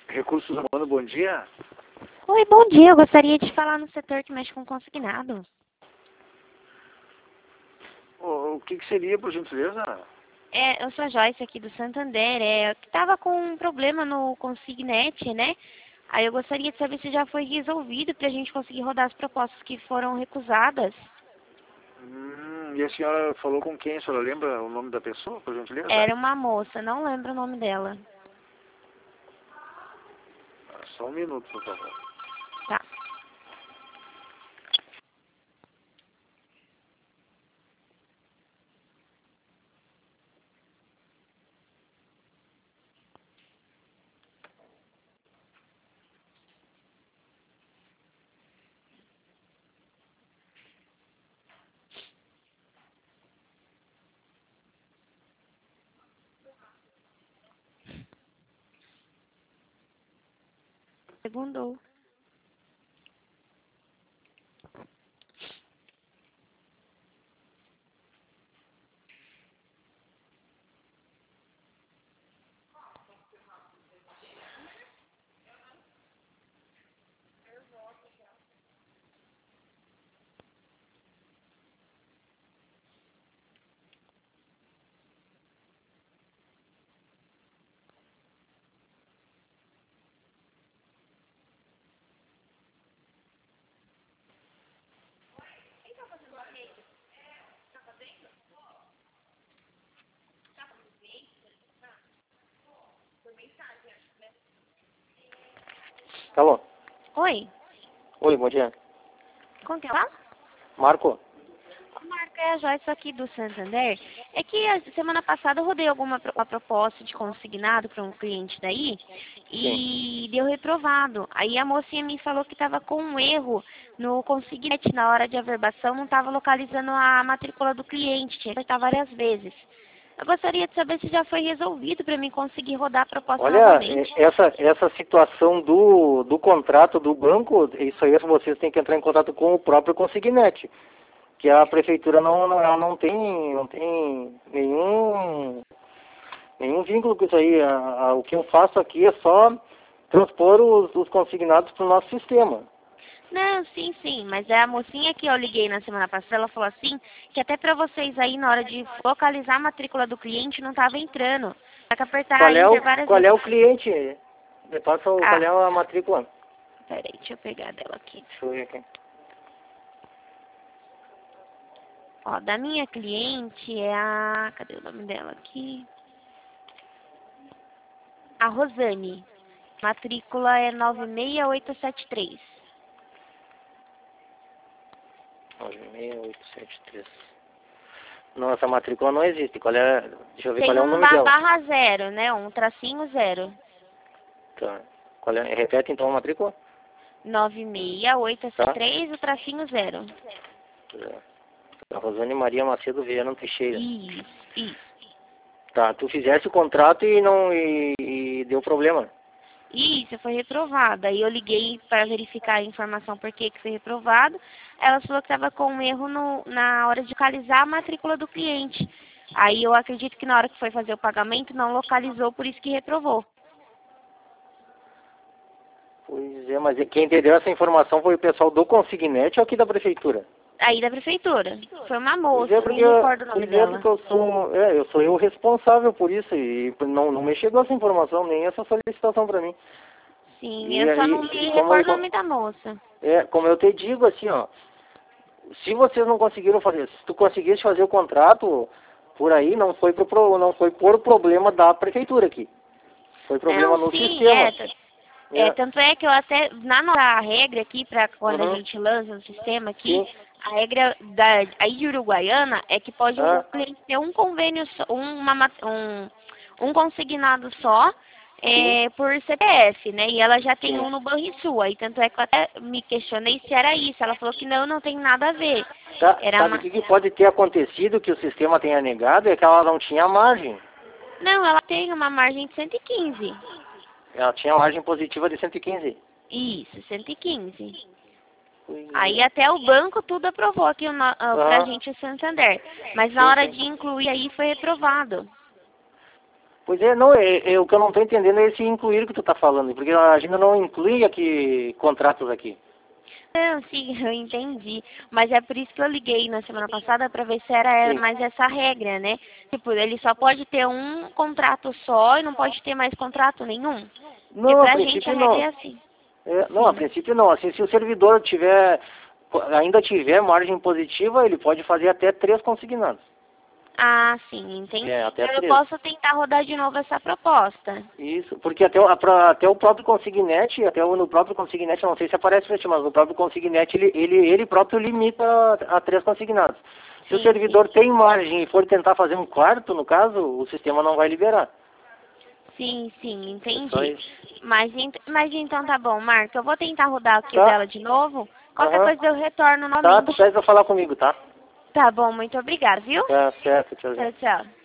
Recursos Humanos, bom dia. Oi, bom dia. Eu gostaria de falar no setor que mexe com consignado. O que seria, por gentileza? Eu sou a Joyce aqui do Santander. Eu estava com um problema no Consignet, né? Aí eu gostaria de saber se já foi resolvido para a gente conseguir rodar as propostas que foram recusadas. E a senhora falou com quem? A senhora lembra o nome da pessoa, por gentileza? Era uma moça, não lembro o nome dela. Só um minuto, por favor. Tá. Segundou. Alô? Oi, Oi, bom dia. como que é lá? Marco? Marca é a Joyce aqui do Santander. É que a semana passada eu rodei uma proposta de consignado para um cliente daí e deu reprovado. Aí a mocinha me falou que estava com um erro no consignete na hora de averbação, não estava localizando a matrícula do cliente, tinha que apertar várias vezes. Eu gostaria de saber se já foi resolvido para mim conseguir rodar a proposta Olha, novamente. essa situação do contrato do banco, isso aí vocês têm que entrar em contato com o próprio consignete. Que a prefeitura não tem nenhum vínculo com isso aí. O que eu faço aqui é só transpor os consignados para o nosso sistema. Não, sim, mas é a mocinha que eu liguei na semana passada, ela falou assim, que até para vocês aí na hora de localizar a matrícula do cliente não estava entrando. Tem que apertar Enter várias Qual vezes. é o cliente? Me passa qual é a matrícula? Peraí, deixa eu pegar dela aqui. Deixa eu ver aqui. Ó, da minha cliente é a... Cadê o nome dela aqui? A Rosane. Matrícula é 96873. 96873. Não, essa matrícula não existe. Deixa eu ver Tem qual é o um nome dela. barra zero, né? Um tracinho zero. Tá. Repete então a matrícula? 96873, o tracinho zero. A Rosane Maria Macedo Viana Teixeira. Isso. Tá, tu fizesse o contrato e deu problema. Isso, foi reprovada. Aí eu liguei para verificar a informação por que foi reprovado. Ela falou que estava com um erro na hora de localizar a matrícula do cliente. Aí eu acredito que na hora que foi fazer o pagamento não localizou, por isso que reprovou. Pois é, mas quem entendeu essa informação foi o pessoal do Consignete ou aqui da prefeitura? Aí da prefeitura. Foi uma moça, Pois é, nem recordo o nome dela. porque eu sou eu responsável por isso e não me chegou essa informação, nem essa solicitação para mim. Sim, E eu só aí, não me recordo o nome da moça. Como eu te digo assim, ó, se vocês não conseguiram fazer, se tu conseguisse fazer o contrato por aí, não foi por problema da prefeitura aqui. Foi problema no sistema. Tanto é que eu até, na nossa regra aqui, para quando a gente lança o sistema aqui, a regra aí de Uruguaiana é que pode o cliente ter um convênio, um consignado só, por CPF, né? E ela já tem um no Banrisul. Aí tanto é que eu até me questionei se era isso. Ela falou que não tem nada a ver. Sabe o que pode ter acontecido que o sistema tenha negado? É que ela não tinha margem. Não, ela tem uma margem de 115. Ela tinha margem positiva de 115. Isso, 115. Aí até o banco tudo aprovou aqui pra gente o Santander. Mas na hora de incluir aí foi reprovado. Pois é, não, o que eu não estou entendendo é esse incluir que tu está falando, porque a gente não inclui aqui contratos aqui. Não, sim, eu entendi. Mas é por isso que eu liguei na semana passada para ver se era Sim. mais essa regra, né? Tipo, ele só pode ter um contrato só e não pode ter mais contrato nenhum. Porque Não, a pra gente a princípio regra não. é assim. Não, a Sim. princípio não. Assim, se o servidor ainda tiver margem positiva, ele pode fazer até 3 consignados. Ah, sim, entendi. Até Então eu 3. posso tentar rodar de novo essa proposta. Isso, porque até o próprio consignete, no próprio consignete, eu não sei se aparece pra ti, mas no próprio consignete ele próprio limita a 3 consignados. Se o Sim, servidor tem margem e for tentar fazer um quarto, no caso, o sistema não vai liberar. sim, sim, É só entendi. isso. Mas então tá bom, Marco. Eu vou tentar rodar aqui o Tá. dela de novo. Qualquer Aham. coisa eu retorno Tá, tu novamente. pede pra falar comigo, tá? Tá bom, muito obrigada, viu? Tá certo, tchauzinho. Tchau, tchau.